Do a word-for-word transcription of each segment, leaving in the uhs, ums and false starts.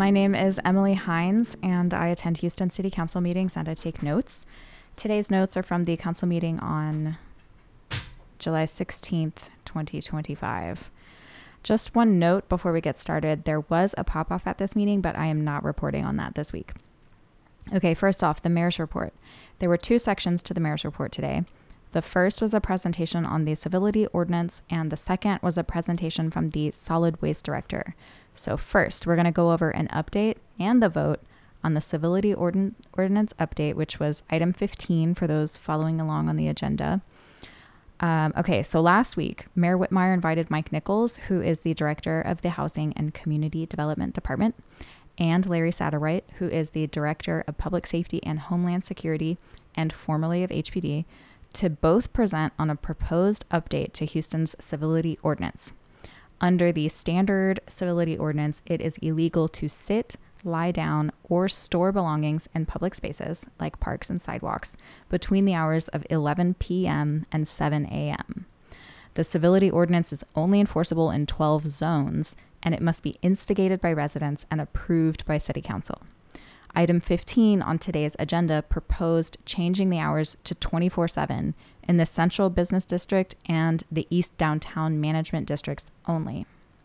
My name is Emily Hines, and I attend Houston City Council meetings and I take notes. Today's notes are from the council meeting on July sixteenth, twenty twenty-five. Just one note before we get started, there was a pop-off at this meeting, but I am not reporting on that this week. Okay, first off, the mayor's report. There were two sections to the mayor's report today. The first was a presentation on the civility ordinance, and the second was a presentation from the solid waste director. So first, we're going to go over an update and the vote on the civility ordin- ordinance update, which was item fifteen for those following along on the agenda. Um, okay, so last week, Mayor Whitmire invited Mike Nichols, who is the director of the Housing and Community Development Department, and Larry Satterwhite, who is the director of Public Safety and Homeland Security and formerly of H P D, to both present on a proposed update to Houston's civility ordinance. Under the standard civility ordinance, it is illegal to sit, lie down, or store belongings in public spaces, like parks and sidewalks, between the hours of eleven p.m. and seven a.m. The civility ordinance is only enforceable in twelve zones, and it must be instigated by residents and approved by City Council. Item fifteen on today's agenda proposed changing the hours to twenty-four seven in the Central Business District and the East Downtown Management Districts only.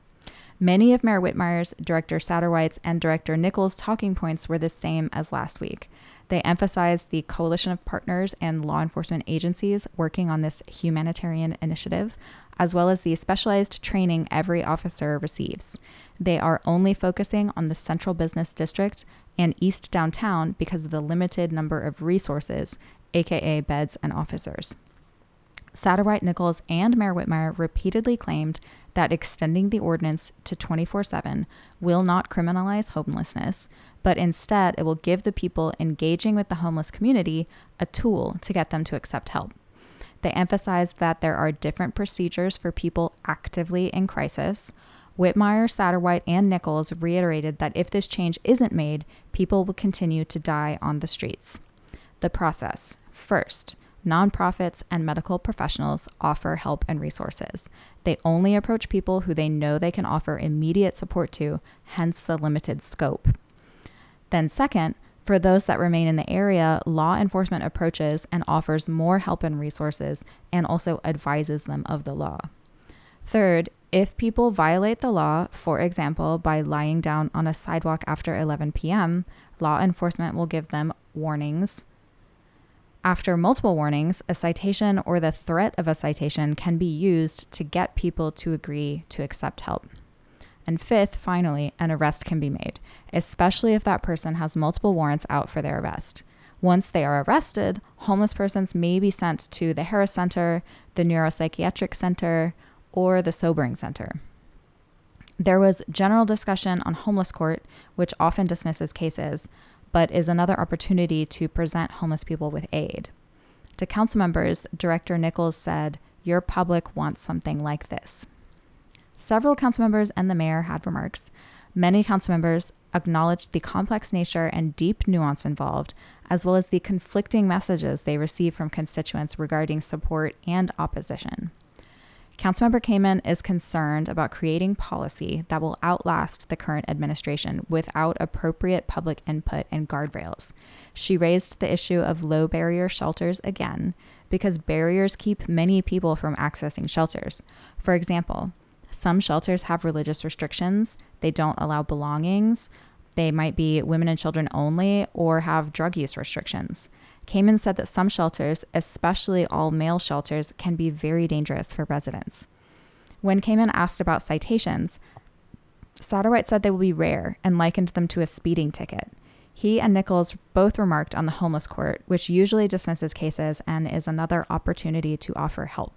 Many of Mayor Whitmire's, Director Satterwhite's, and Director Nichols' talking points were the same as last week. They emphasized the coalition of partners and law enforcement agencies working on this humanitarian initiative, as well as the specialized training every officer receives. They are only focusing on the Central Business District and East Downtown because of the limited number of resources, aka beds and officers. Satterwhite, Nichols, and Mayor Whitmire repeatedly claimed that extending the ordinance to twenty-four seven will not criminalize homelessness, but instead it will give the people engaging with the homeless community a tool to get them to accept help. They emphasized that there are different procedures for people actively in crisis. Whitmire, Satterwhite, and Nichols reiterated that if this change isn't made, people will continue to die on the streets. The process. First, nonprofits and medical professionals offer help and resources. They only approach people who they know they can offer immediate support to, hence the limited scope. Then second, for those that remain in the area, law enforcement approaches and offers more help and resources and also advises them of the law. Third, if people violate the law, for example, by lying down on a sidewalk after eleven p.m., law enforcement will give them warnings. After multiple warnings, a citation or the threat of a citation can be used to get people to agree to accept help. And fifth, finally, an arrest can be made, especially if that person has multiple warrants out for their arrest. Once they are arrested, homeless persons may be sent to the Harris Center, the Neuropsychiatric Center, or the Sobering Center. There was general discussion on homeless court, which often dismisses cases, but is another opportunity to present homeless people with aid. To council members, Director Nichols said, "Your public wants something like this." Several council members and the mayor had remarks. Many council members acknowledged the complex nature and deep nuance involved, as well as the conflicting messages they received from constituents regarding support and opposition. Councilmember Kamen is concerned about creating policy that will outlast the current administration without appropriate public input and guardrails. She raised the issue of low barrier shelters again because barriers keep many people from accessing shelters. For example, some shelters have religious restrictions, they don't allow belongings, they might be women and children only, or have drug use restrictions. Kamen said that some shelters, especially all-male shelters, can be very dangerous for residents. When Kamen asked about citations, Satterwhite said they will be rare and likened them to a speeding ticket. He and Nichols both remarked on the homeless court, which usually dismisses cases and is another opportunity to offer help.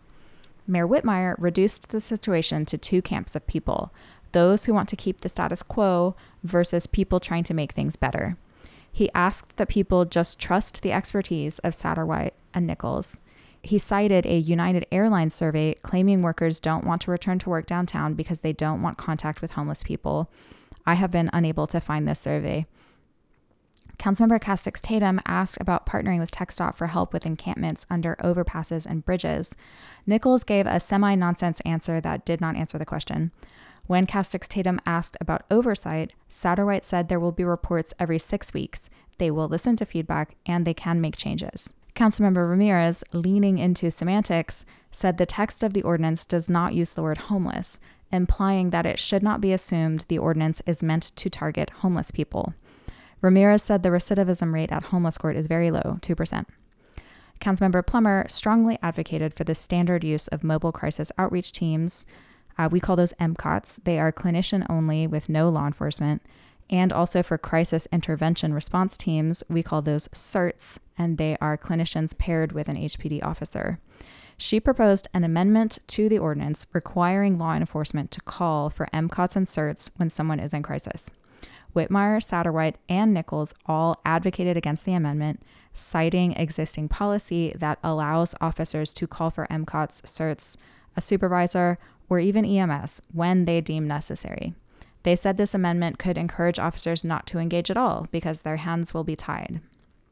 Mayor Whitmire reduced the situation to two camps of people, those who want to keep the status quo versus people trying to make things better. He asked that people just trust the expertise of Satterwhite and Nichols. He cited a United Airlines survey claiming workers don't want to return to work downtown because they don't want contact with homeless people. I have been unable to find this survey. Councilmember Castix Tatum asked about partnering with TxDOT for help with encampments under overpasses and bridges. Nichols gave a semi-nonsense answer that did not answer the question. When Castix Tatum asked about oversight, Satterwhite said there will be reports every six weeks. They will listen to feedback and they can make changes. Councilmember Ramirez, leaning into semantics, said the text of the ordinance does not use the word homeless, implying that it should not be assumed the ordinance is meant to target homeless people. Ramirez said the recidivism rate at homeless court is very low, two percent. Councilmember Plummer strongly advocated for the standard use of mobile crisis outreach teams. Uh, we call those M COTS. They are clinician only with no law enforcement. And also for crisis intervention response teams, we call those C I R Ts, and they are clinicians paired with an H P D officer. She proposed an amendment to the ordinance requiring law enforcement to call for M COTS and C I R Ts when someone is in crisis. Whitmire, Satterwhite, and Nichols all advocated against the amendment, citing existing policy that allows officers to call for M COTS, C I R Ts, a supervisor, or even E M S when they deem necessary. They said this amendment could encourage officers not to engage at all because their hands will be tied.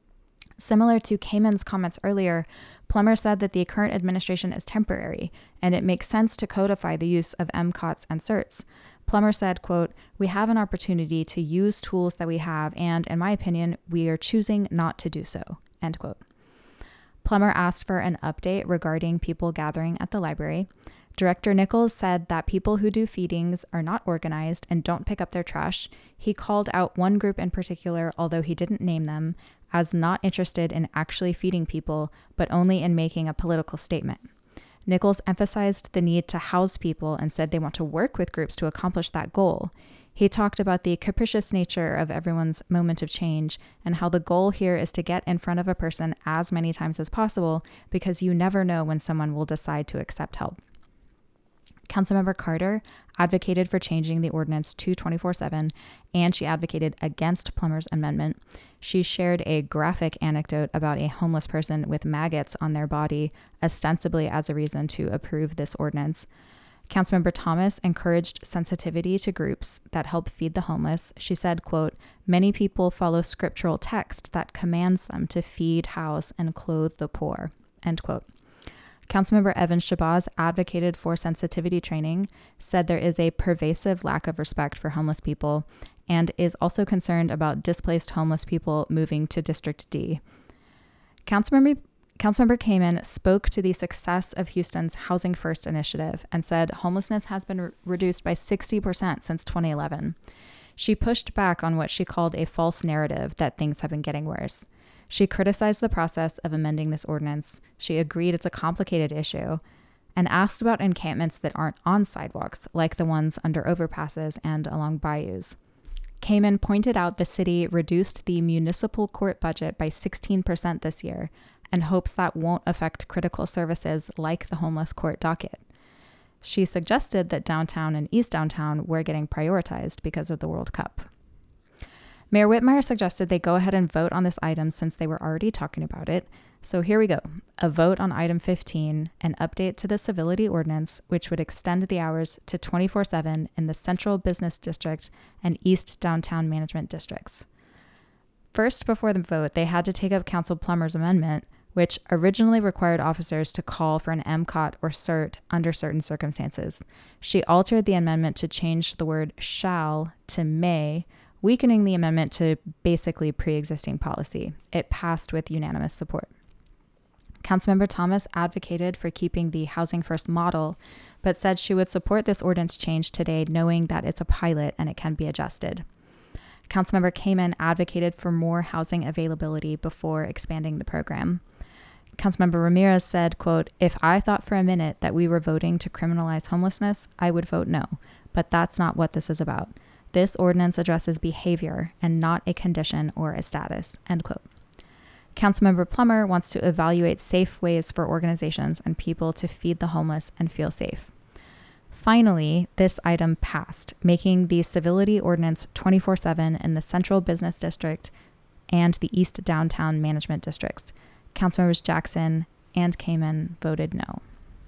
Similar to Kamen's comments earlier, Plummer said that the current administration is temporary, and it makes sense to codify the use of M COTS and C I R Ts. Plummer said, quote, "We have an opportunity to use tools that we have, and in my opinion, we are choosing not to do so," end quote. Plummer asked for an update regarding people gathering at the library. Director Nichols said that people who do feedings are not organized and don't pick up their trash. He called out one group in particular, although he didn't name them, as not interested in actually feeding people, but only in making a political statement. Nichols emphasized the need to house people and said they want to work with groups to accomplish that goal. He talked about the capricious nature of everyone's moment of change and how the goal here is to get in front of a person as many times as possible because you never know when someone will decide to accept help. Councilmember Carter advocated for changing the ordinance to twenty-four seven, and she advocated against Plummer's amendment. She shared a graphic anecdote about a homeless person with maggots on their body, ostensibly as a reason to approve this ordinance. Councilmember Thomas encouraged sensitivity to groups that help feed the homeless. She said, quote, "Many people follow scriptural text that commands them to feed, house, and clothe the poor," end quote. Councilmember Evan Shabazz advocated for sensitivity training, said there is a pervasive lack of respect for homeless people, and is also concerned about displaced homeless people moving to District D. Councilmember, Councilmember Kamen spoke to the success of Houston's Housing First initiative and said homelessness has been re- reduced by sixty percent since twenty eleven. She pushed back on what she called a false narrative that things have been getting worse. She criticized the process of amending this ordinance. She agreed it's a complicated issue and asked about encampments that aren't on sidewalks, like the ones under overpasses and along bayous. Kamen pointed out the city reduced the municipal court budget by sixteen percent this year and hopes that won't affect critical services like the homeless court docket. She suggested that downtown and East Downtown were getting prioritized because of the World Cup. Mayor Whitmire suggested they go ahead and vote on this item since they were already talking about it. So here we go. A vote on item fifteen, an update to the civility ordinance, which would extend the hours to twenty-four seven in the Central Business District and East Downtown Management Districts. First, before the vote, they had to take up Council Plummer's amendment, which originally required officers to call for an M COT or C I R T under certain circumstances. She altered the amendment to change the word shall to may, weakening the amendment to basically pre-existing policy. It passed with unanimous support. Councilmember Thomas advocated for keeping the Housing First model, but said she would support this ordinance change today, knowing that it's a pilot and it can be adjusted. Councilmember Kamen advocated for more housing availability before expanding the program. Councilmember Ramirez said, quote, "If I thought for a minute that we were voting to criminalize homelessness, I would vote no, but that's not what this is about. This ordinance addresses behavior and not a condition or a status," end quote. Councilmember Plummer wants to evaluate safe ways for organizations and people to feed the homeless and feel safe. Finally, this item passed, making the civility ordinance twenty-four seven in the Central Business District and the East Downtown Management Districts. Councilmembers Jackson and Kamen voted no.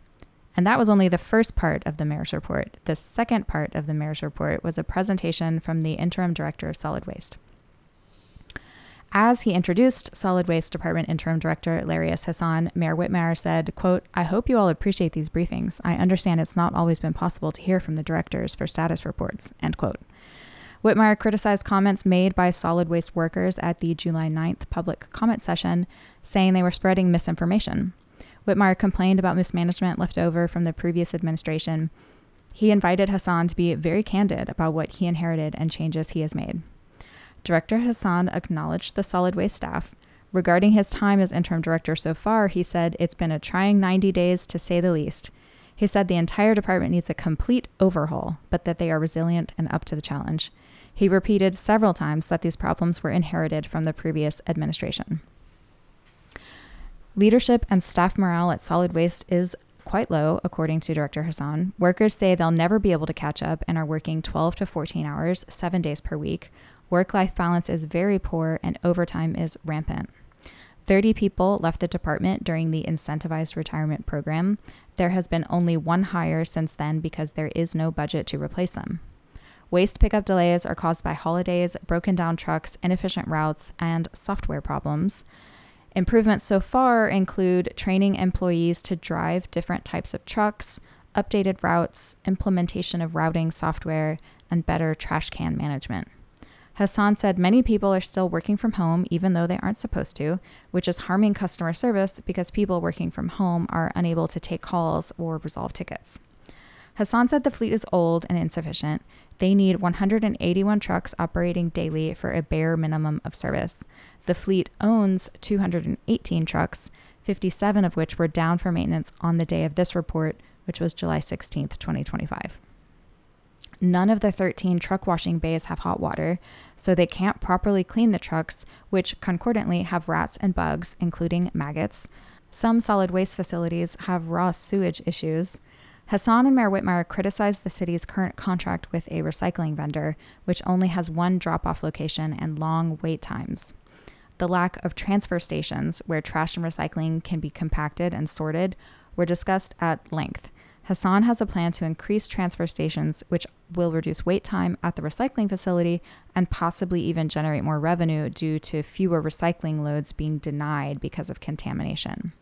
And that was only the first part of the mayor's report. The second part of the mayor's report was a presentation from the interim director of solid waste. As he introduced Solid Waste Department Interim Director Larius Hassan, Mayor Whitmire said, quote, "I hope you all appreciate these briefings. I understand it's not always been possible to hear from the directors for status reports," end quote. Whitmire criticized comments made by solid waste workers at the July ninth public comment session, saying they were spreading misinformation. Whitmire complained about mismanagement left over from the previous administration. He invited Hassan to be very candid about what he inherited and changes he has made. Director Hassan acknowledged the solid waste staff. Regarding his time as interim director so far, he said, "It's been a trying ninety days to say the least." He said the entire department needs a complete overhaul, but that they are resilient and up to the challenge. He repeated several times that these problems were inherited from the previous administration. Leadership and staff morale at Solid Waste is quite low, according to Director Hassan. Workers say they'll never be able to catch up and are working twelve to fourteen hours, seven days per week. Work-life balance is very poor and overtime is rampant. thirty people left the department during the incentivized retirement program. There has been only one hire since then because there is no budget to replace them. Waste pickup delays are caused by holidays, broken down trucks, inefficient routes, and software problems. Improvements so far include training employees to drive different types of trucks, updated routes, implementation of routing software, and better trash can management. Hassan said many people are still working from home even though they aren't supposed to, which is harming customer service because people working from home are unable to take calls or resolve tickets. Hassan said the fleet is old and insufficient. They need one hundred eighty-one trucks operating daily for a bare minimum of service. The fleet owns two hundred eighteen trucks, fifty-seven of which were down for maintenance on the day of this report, which was July sixteenth, twenty twenty-five. None of the thirteen truck washing bays have hot water, so they can't properly clean the trucks, which concordantly have rats and bugs, including maggots. Some solid waste facilities have raw sewage issues. Hassan and Mayor Whitmire criticized the city's current contract with a recycling vendor, which only has one drop-off location and long wait times. The lack of transfer stations where trash and recycling can be compacted and sorted were discussed at length. Hassan has a plan to increase transfer stations, which will reduce wait time at the recycling facility and possibly even generate more revenue due to fewer recycling loads being denied because of contamination.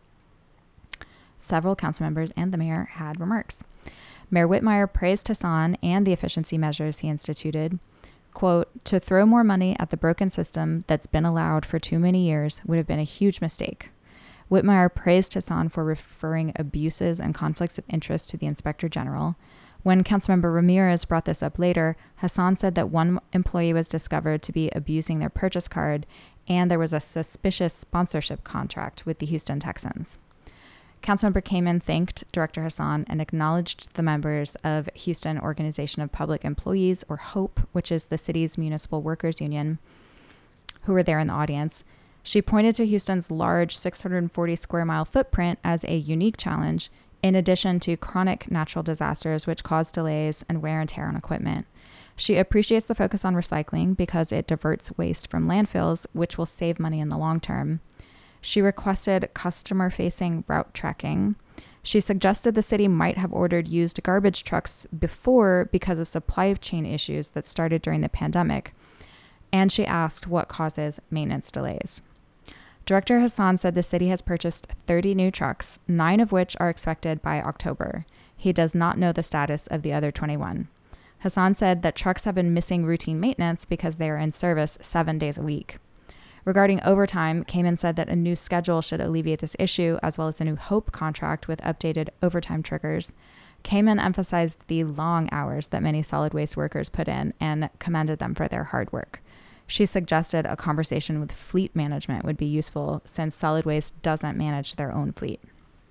Several council members and the mayor had remarks. Mayor Whitmire praised Hassan and the efficiency measures he instituted. Quote, "To throw more money at the broken system that's been allowed for too many years would have been a huge mistake." Whitmire praised Hassan for referring abuses and conflicts of interest to the Inspector General. When Councilmember Ramirez brought this up later, Hassan said that one employee was discovered to be abusing their purchase card, and there was a suspicious sponsorship contract with the Houston Texans. Councilmember Kamen thanked Director Hassan and acknowledged the members of Houston Organization of Public Employees, or HOPE, which is the city's municipal workers union, who were there in the audience. She pointed to Houston's large six hundred forty square mile footprint as a unique challenge, in addition to chronic natural disasters which cause delays and wear and tear on equipment. She appreciates the focus on recycling because it diverts waste from landfills, which will save money in the long term. She requested customer-facing route tracking. She suggested the city might have ordered used garbage trucks before because of supply chain issues that started during the pandemic. And she asked what causes maintenance delays. Director Hassan said the city has purchased thirty new trucks, nine of which are expected by October. He does not know the status of the other twenty-one. Hassan said that trucks have been missing routine maintenance because they are in service seven days a week. Regarding overtime, Kamen said that a new schedule should alleviate this issue, as well as a new HOPE contract with updated overtime triggers. Kamen emphasized the long hours that many solid waste workers put in and commended them for their hard work. She suggested a conversation with fleet management would be useful since solid waste doesn't manage their own fleet.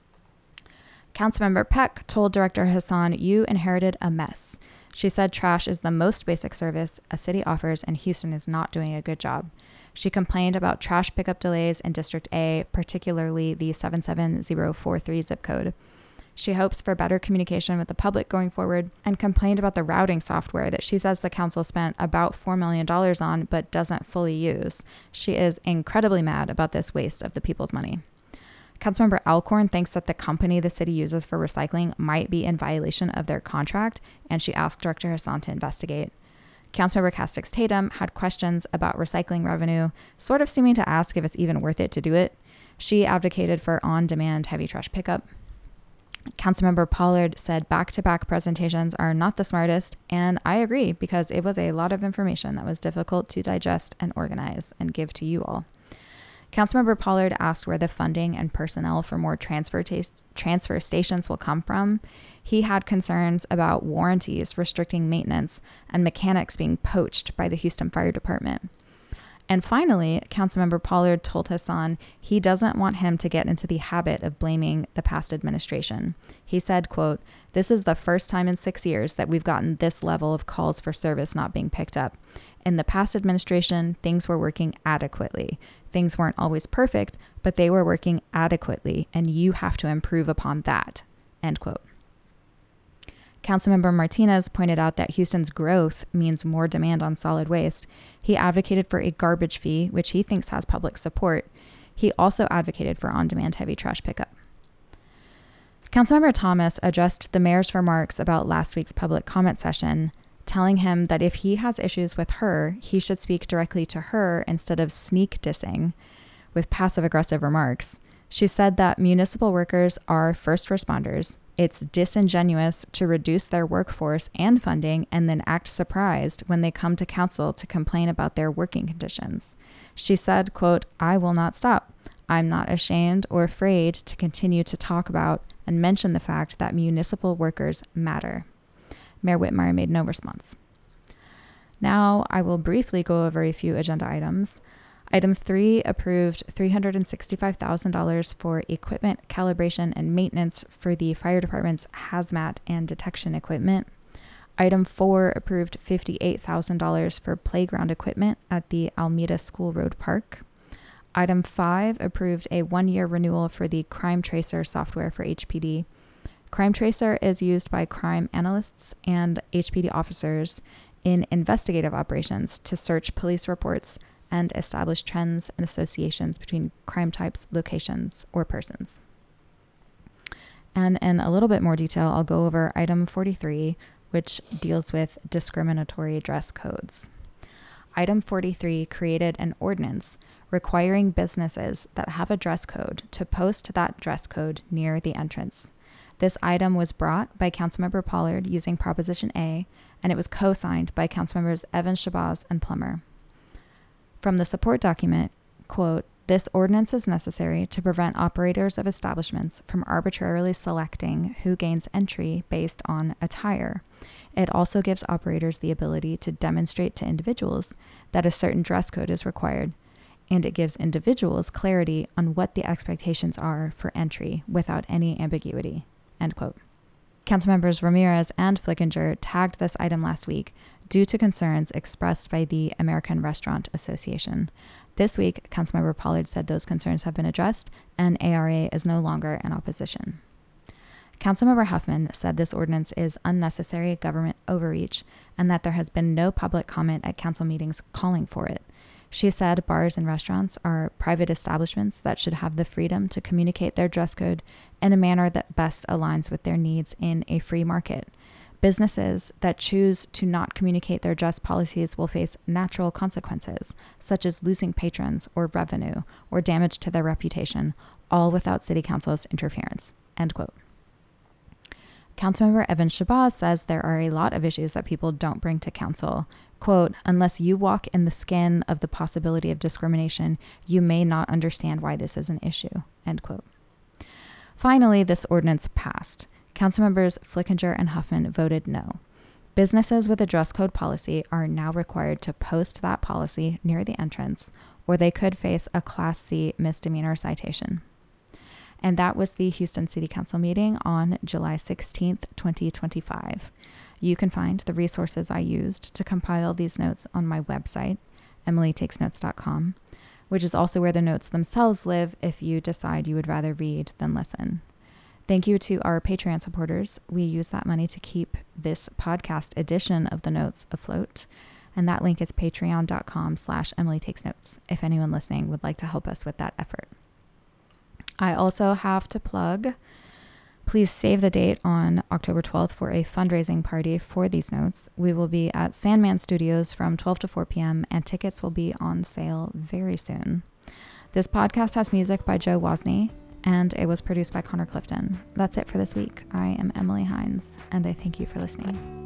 Councilmember Peck told Director Hassan, "You inherited a mess." She said trash is the most basic service a city offers and Houston is not doing a good job. She complained about trash pickup delays in District A, particularly the seven seven zero four three zip code. She hopes for better communication with the public going forward and complained about the routing software that she says the council spent about four million dollars on but doesn't fully use. She is incredibly mad about this waste of the people's money. Councilmember Alcorn thinks that the company the city uses for recycling might be in violation of their contract, and she asked Director Hassan to investigate. Councilmember Castix Tatum had questions about recycling revenue, sort of seeming to ask if it's even worth it to do it. She advocated for on-demand heavy trash pickup. Councilmember Pollard said back-to-back presentations are not the smartest, and I agree because it was a lot of information that was difficult to digest and organize and give to you all. Councilmember Pollard asked where the funding and personnel for more transfer, ta- transfer stations will come from. He had concerns about warranties restricting maintenance and mechanics being poached by the Houston Fire Department. And finally, Councilmember Pollard told Hassan he doesn't want him to get into the habit of blaming the past administration. He said, quote, "This is the first time in six years that we've gotten this level of calls for service not being picked up. In the past administration, things were working adequately. Things weren't always perfect, but they were working adequately, and you have to improve upon that," end quote. Councilmember Martinez pointed out that Houston's growth means more demand on solid waste. He advocated for a garbage fee, which he thinks has public support. He also advocated for on-demand heavy trash pickup. Councilmember Thomas addressed the mayor's remarks about last week's public comment session, telling him that if he has issues with her, he should speak directly to her instead of sneak dissing with passive-aggressive remarks. She said that municipal workers are first responders. It's disingenuous to reduce their workforce and funding and then act surprised when they come to council to complain about their working conditions. She said, quote, "I will not stop. I'm not ashamed or afraid to continue to talk about and mention the fact that municipal workers matter." Mayor Whitmire made no response. Now I will briefly go over a few agenda items. Item three approved three hundred sixty-five thousand dollars for equipment calibration and maintenance for the fire department's hazmat and detection equipment. Item four approved fifty-eight thousand dollars for playground equipment at the Almeda School Road Park. Item five approved a one-year renewal for the Crime Tracer software for H P D. Crime Tracer is used by crime analysts and H P D officers in investigative operations to search police reports and establish trends and associations between crime types, locations, or persons. And in a little bit more detail, I'll go over item forty-three, which deals with discriminatory dress codes. Item forty-three created an ordinance requiring businesses that have a dress code to post that dress code near the entrance. This item was brought by Councilmember Pollard using Proposition A, and it was co-signed by Councilmembers Evans, Shabazz, and Plummer. From the support document, quote, "This ordinance is necessary to prevent operators of establishments from arbitrarily selecting who gains entry based on attire. It also gives operators the ability to demonstrate to individuals that a certain dress code is required, and it gives individuals clarity on what the expectations are for entry without any ambiguity," end quote. Councilmembers Ramirez and Flickinger tagged this item last week due to concerns expressed by the American Restaurant Association. This week, Councilmember Pollard said those concerns have been addressed and A R A is no longer in opposition. Councilmember Huffman said this ordinance is unnecessary government overreach and that there has been no public comment at council meetings calling for it. She said bars and restaurants are private establishments that should have the freedom to communicate their dress code in a manner that best aligns with their needs in a free market. Businesses that choose to not communicate their dress policies will face natural consequences, such as losing patrons or revenue or damage to their reputation, all without City Council's interference, end quote. Councilmember Evans Shabazz says there are a lot of issues that people don't bring to council. Quote, "Unless you walk in the skin of the possibility of discrimination, you may not understand why this is an issue," end quote. Finally, this ordinance passed. Councilmembers Flickinger and Huffman voted no. Businesses with a dress code policy are now required to post that policy near the entrance, or they could face a Class C misdemeanor citation. And that was the Houston City Council meeting on July sixteenth, twenty twenty-five. You can find the resources I used to compile these notes on my website, emily takes notes dot com, which is also where the notes themselves live if you decide you would rather read than listen. Thank you to our Patreon supporters. We use that money to keep this podcast edition of the notes afloat. And that link is patreon.com slash Emily Takes Notes if anyone listening would like to help us with that effort. I also have to plug Please save the date on October twelfth for a fundraising party for these notes. We will be at Sandman Studios from twelve to four p.m. and tickets will be on sale very soon. This podcast has music by Joe Wozni and it was produced by Connor Clifton. That's it for this week. I am Emily Hines and I thank you for listening.